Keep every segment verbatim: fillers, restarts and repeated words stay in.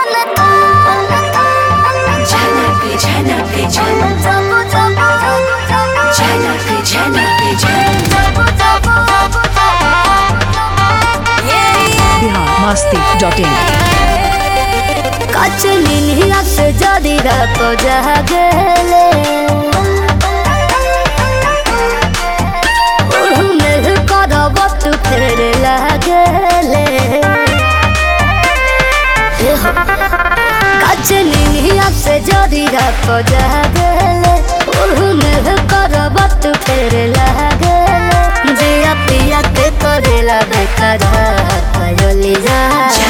झनक झनक झनक झनक झनक झनक बिहार मस्ती डॉट इन। कचलिनिया से जदी रात जागले मेरे करवत फेर लागले कचलिनिया से जदी रात जागले मेरे करवत फेर लागले जिया पिया के करेला बेकार पायली जा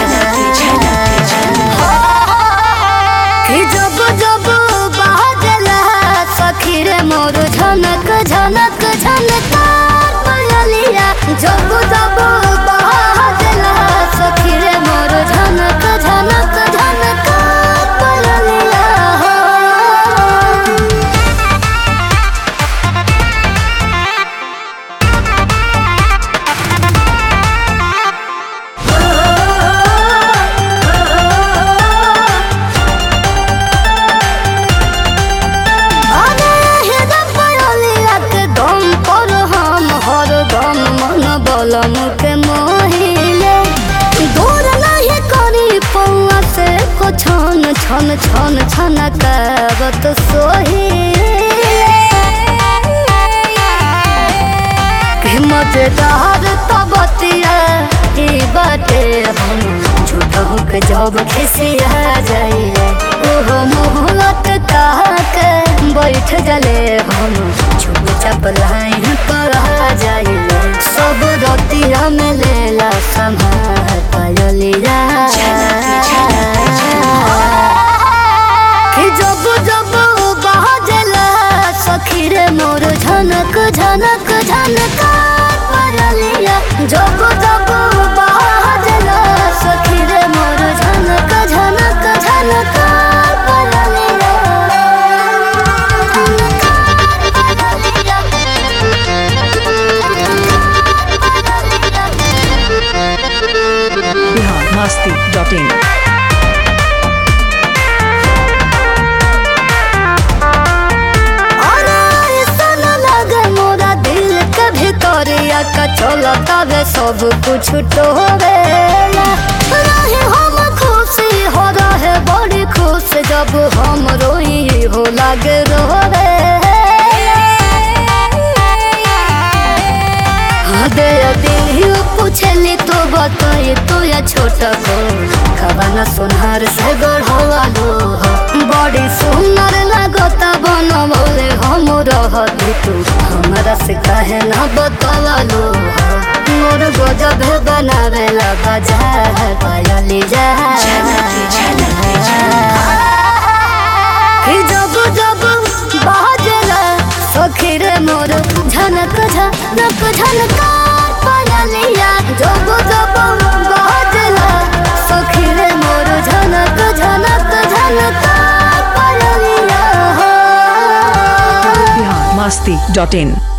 जब जब बाजला सखी रे मोर झनक झनक झनकार पायलिया जब जब बाजला सखी रे मोर झनक झनक झनकार पायलिया मुके मोहिले दूर नहीं करी पौआ से को छन छन छन छन करत सोहिले मजेदार तबतिया ई बाटे हम झूठा के जब खिसिया जाइए ओहो मोहलत के बैठ जले हम चुपचाप लाइन पर जाइए सब रतिया में लेला संभाल पायलिया कि जब जब बाजला सखी रे मोर झनक झनक झनकार पायलिया जब जब बाजला सखी रे मोर झनक झनक झनकार पायलिया बिहार मस्ती डॉट इन। का चलता वे सब कुछ टोरेला रहे हम खुशी हो रहे बड़ी खुश जब हम रोई हो लागे रोवे दे दिल पूछली तो बताए तो या छोटा को खबाना सुनहर से गढ़वा लो बड़ी सुंदर लगता बना बोले हम रहती तू हमारा से कहे ना बतावा लो मोर गजब बनावेला बाजार पायली जा जब जब बाजला सखी रे मोर झनक झनक झनकार पायलिया जब जब बाजला सखी रे मोर झनक झनक झनकार पायलिया बिहार मस्ती डॉट इन।